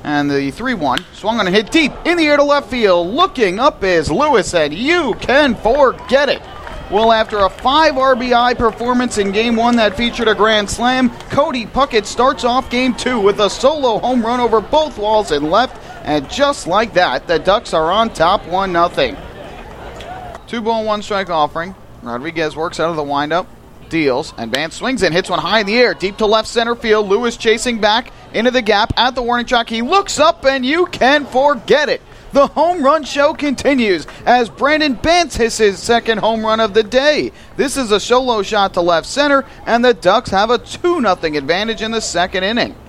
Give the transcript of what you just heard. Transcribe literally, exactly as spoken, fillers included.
And the three one swung on and hit deep in the air to left field. Looking up is Lewis, and you can forget it. Well, after a five R B I performance in Game one that featured a grand slam, Cody Puckett starts off Game two with a solo home run over both walls and left, and just like that, the Ducks are on top one nothing. Two ball, one strike offering. Rodriguez works out of the windup, deals, and Vance swings and hits one high in the air, deep to left center field. Lewis chasing back into the gap at the warning track. He looks up, and you can forget it. The home run show continues as Brandon Bantz hits his second home run of the day. This is a solo shot to left center, and the Ducks have a two nothing advantage in the second inning.